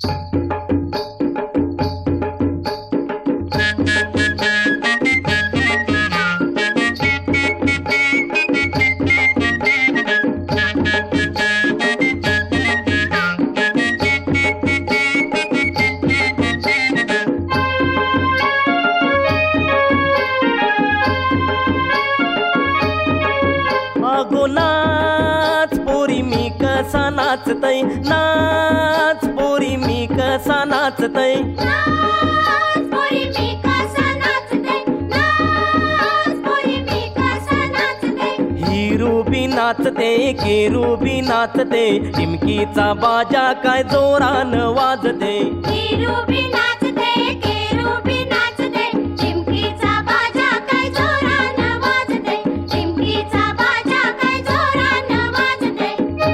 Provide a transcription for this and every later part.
अगो नाच पोरी मी कसा नाचतय, नाच पोरी मी कसा नाचतय, नाच पोरी मी कसा नाचते, नाच पोरी मी कसा नाचते। हिरू बी नाचते, केरू बी नाचते, टिमकीचा बाजा काय जोरान वाजते। हिरू बी नाचते, केरू बी नाचते, चिमकीचा बाजा काय जोरानं वाजते, चिमकीचा बाजा काय जोरानं वाजते।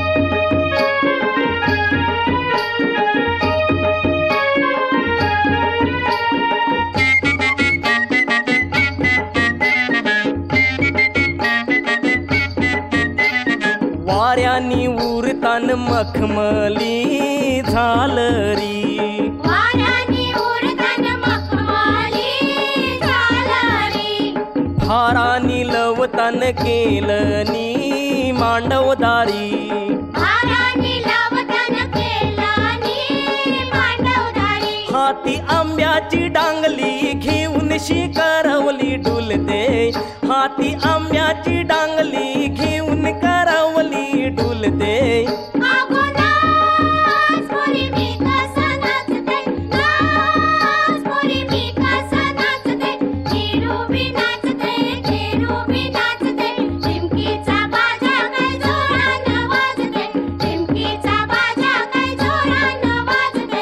वाऱ्यानी उरतान मखमली झालरी, वाऱ्यानी उडतान मखमली झालरी, भारानी लवतान केलनी मांडवदारी। भारानी लावतान केलानी मांडवदारी। हाती आंब्याची डांगली घेऊन शिकरवली डुलते, हाती आंब्याची डांगली घेऊन करवली डुलते। अगो नाच पोरी मी कसा नाचते, नाच पोरी मी कसा नाचते, हिरू बी नाचते, केरू बी नाचते, चिमकीचा बाजा काय जोरानं वाजते, चिमकीचा बाजा काय जोरानं वाजते।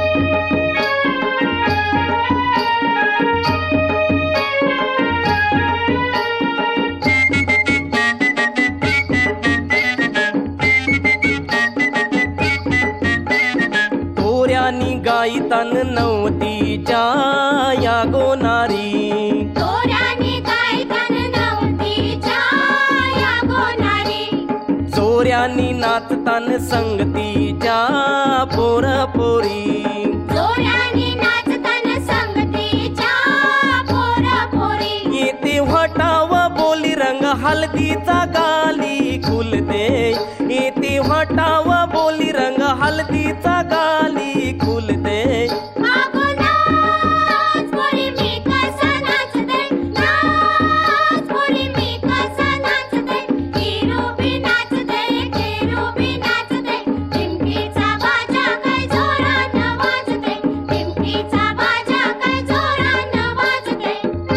तोऱ्यानी गायतान नवतीच्या या गोनारी, तोऱ्यानी गायतान नवतीच्या या गोनारी, चोऱ्यानी नाचतान संगतीच्या पोर पोरी। चोऱ्यानी नाचतान संगतीच्या पोरा पोरी। येते व्हटाव बोली रंग हळदीचा गाली खुलते, येते व्हटाव बोली रंग हळदीचा गाली खुलते। अगो नाच पोरी मी कसा नाचते, नाच पोरी मी कसा नाचते, हिरू बी नाचते, केरू बी नाचते, चिमकीचा बाजा काय जोरानं वाजते, चिमकीचा बाजा काय जोरानं वाजते।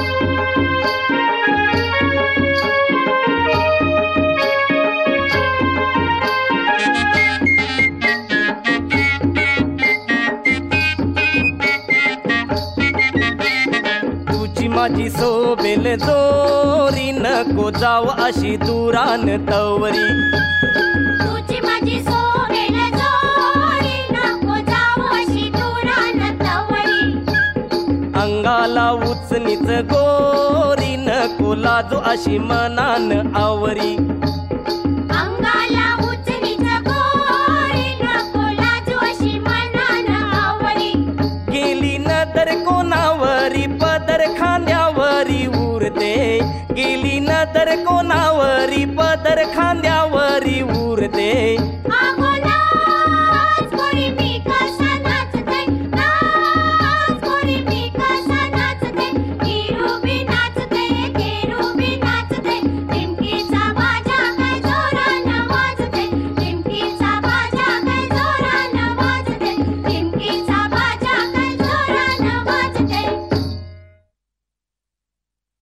तुझी माझी सोबेल जोरी नको जाव अशी दुरान तवरी, तुझी माझी सोबेल जोडी नको जाऊ अशी दुरानं तवरी। अंगाला उचनीच गोरी नको लाजू अशी मनान आवरी। अंगाला उचनीच गोरी नको लाजू अशी मनानं आवरी। गेली नदर कोणावरी पदर खांद्यावरी उरते, गेली नदर कोणावरी पदर खांद्या